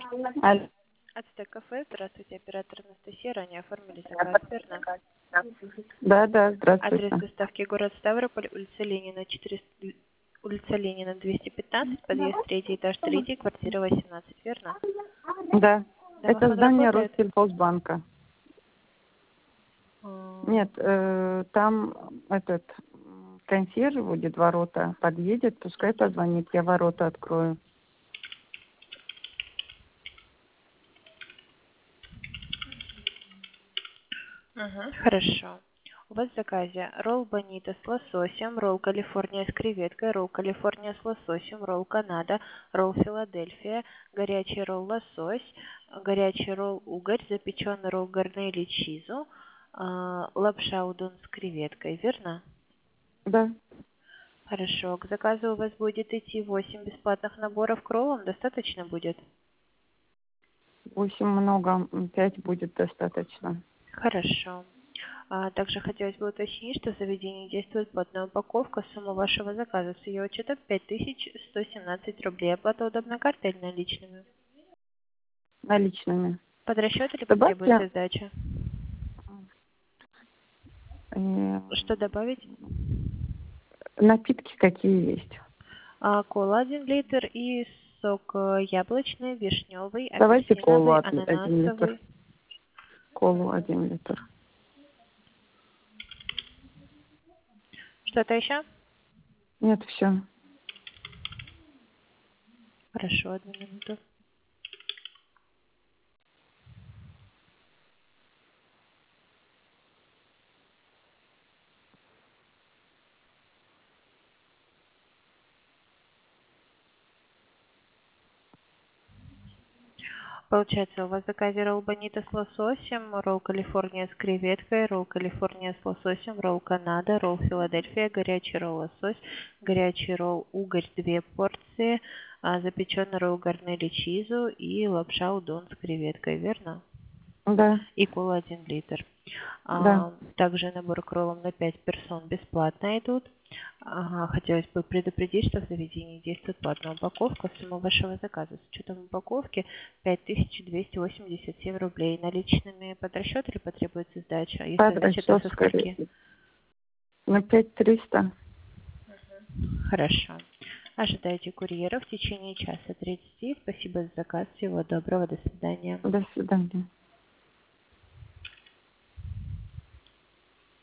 Алло. Ацтек кафе, здравствуйте, оператор Анастасия, ранее оформили заказ, верно? Да, здравствуйте. Адрес доставки город Ставрополь, улица Ленина, 400, улица Ленина, 215, подъезд 3, этаж 3, квартира 18, верно? Да, это Домофон здание работает? Россельхозбанка. Нет, там этот консьерж будет ворота, подъедет, пускай позвонит, я ворота открою. Хорошо. У вас в заказе ролл бонита с лососем, ролл Калифорния с креветкой, ролл Калифорния с лососем, ролл Канада, ролл Филадельфия, горячий ролл лосось, горячий ролл угорь, запеченный ролл гарнели чизу, лапша удон с креветкой, верно? Да, Хорошо. К заказу у вас будет идти 8 бесплатных наборов к роллам. Достаточно будет? 8 много, 5 будет достаточно. Хорошо. Также хотелось бы уточнить, что в заведении действует платная упаковка. Сумма вашего заказа с ее учетом 5117 рублей. Оплата удобной картой или наличными? Наличными. Под расчет или Добавьте потребуется сдача? э, Что добавить? напитки какие есть. Кола 1 литр и сок яблочный, вишневый, Давайте колу апельсиновый, 1 литр. ананасовый. Колу 1 литр. Что-то еще? Нет, все. Хорошо, 1 минуту. Получается, у вас в заказе ролл бонита с лососем, ролл Калифорния с креветкой, ролл Калифорния с лососем, ролл Канада, ролл Филадельфия, горячий ролл лосось, горячий ролл угорь 2 порции, запеченный ролл гарнели чизу и лапша удон с креветкой, верно? Да, И кола 1 литр. да. Также набор к роллам на 5 персон бесплатно идут. Хотелось бы предупредить, что в заведении действует платная упаковка. Сумма вашего заказа с учетом упаковки 5287 рублей. Наличными под расчет или потребуется сдача? Если Под сдача, то расчет, со скорее скольки? всего. На 5300. Хорошо. Ожидайте курьера в течение часа 30. Спасибо за заказ. Всего доброго. До свидания. До свидания.